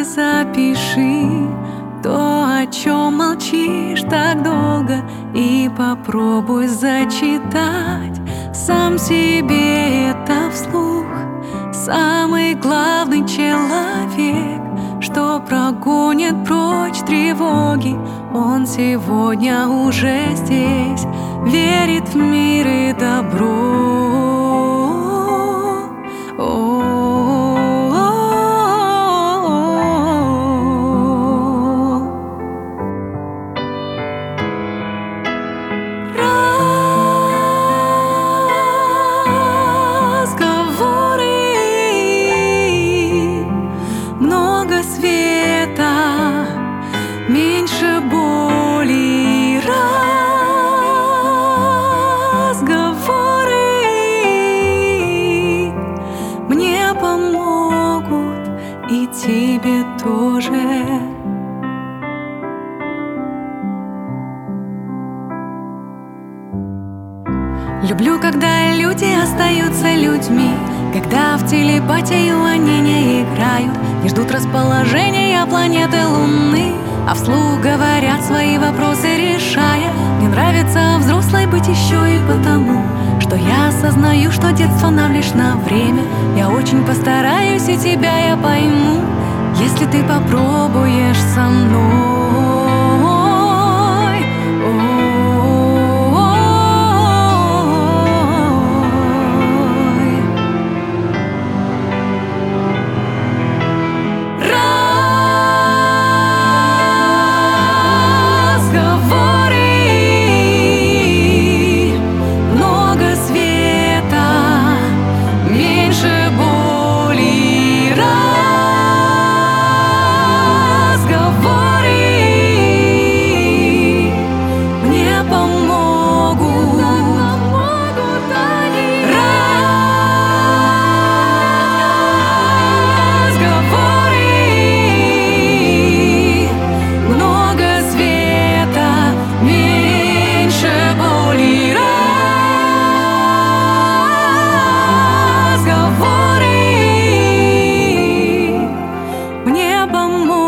запиши то, о чем молчишь так долго, и попробуй зачитать сам себе это вслух. Самый главный человек, что прогонит прочь тревоги, он сегодня уже здесь, верит в мир и добро. Много света, меньше боли, разговоры мне помогут, и тебе тоже. Люблю, когда люди остаются людьми, когда в телепатию они не играют, не ждут расположения планеты Луны, а вслух говорят свои вопросы, решая. Мне нравится взрослой быть еще и потому, что я осознаю, что детство нам лишь на время. Я очень постараюсь, и тебя я пойму, если ты попробуешь со мной. Мне помочь.